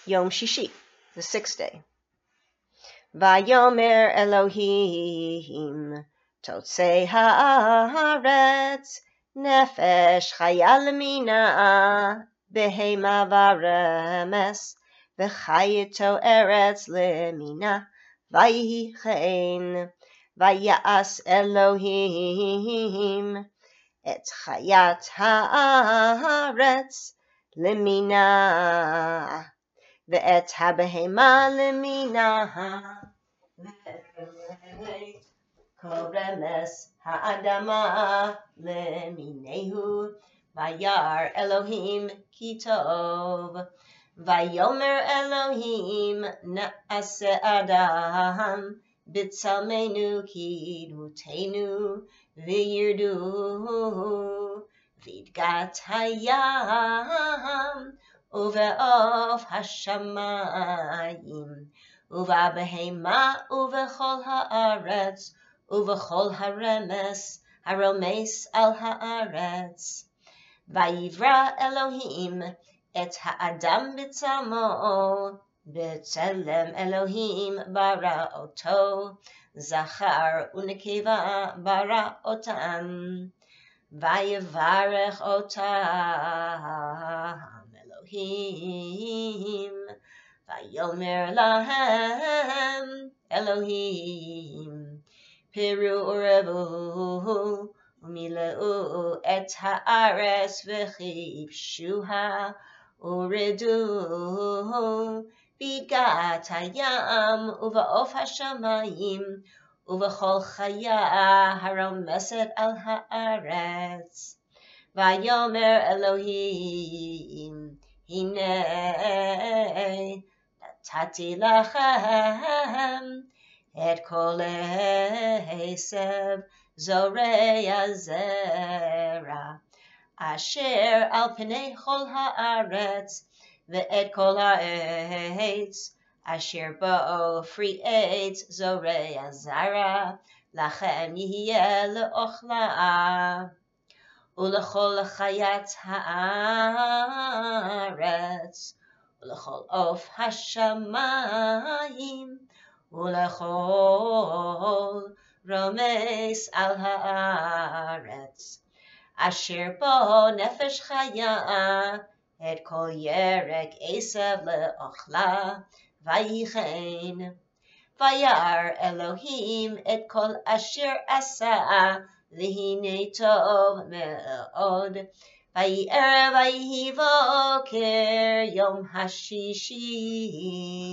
Yom Shishi, the sixth day. Vayomer Elohim, Totzei haaretz, Nefesh chayal mina, Behema varemes, V'chayito eretz lemina, Vayihi chen, Vayas Elohim, Et chayat haaretz, Lemina. ואת הבהמה למינה, כל רמס האדמה למיניהו, וירא אלוהים כי טוב. ויאמר אלוהים נעשה אדם בצלמנו כדמותנו וירדו בדגת הים ובעוף השמיים, ובבהמה ובכל הארץ, ובכל הרמס הרומס על הארץ. ויברא אלוהים את האדם בצלמו, בצלם אלוהים ברא אותו, זכר ונקבה ברא אותם. ויברך אותם אלוהים, ויאמר להם אלוהים, פרו ורבו ומילאו את הארץ וכיבשוה, ורדו בדגת הים ובעוף השמיים ובכל חיה הרומסת על הארץ. ויאמר אלוהים, הנה נתתי לכם את כל עשב זורע זרע אשר על פני כל הארץ, ואת כל העץ אשר בו פרי עץ זורע זרע, לכם יהיה לאוכלה. ולכל חיית הארץ, ולכל עוף השמיים, ולכל רומס על הארץ, אשר בו נפש חיה, את כל ירק עשב לאוכלה, ויהי כן. וירא אלוהים את כל אשר עשה, והנה טוב מאוד. ויהי ערב ויהי בוקר יום השישי.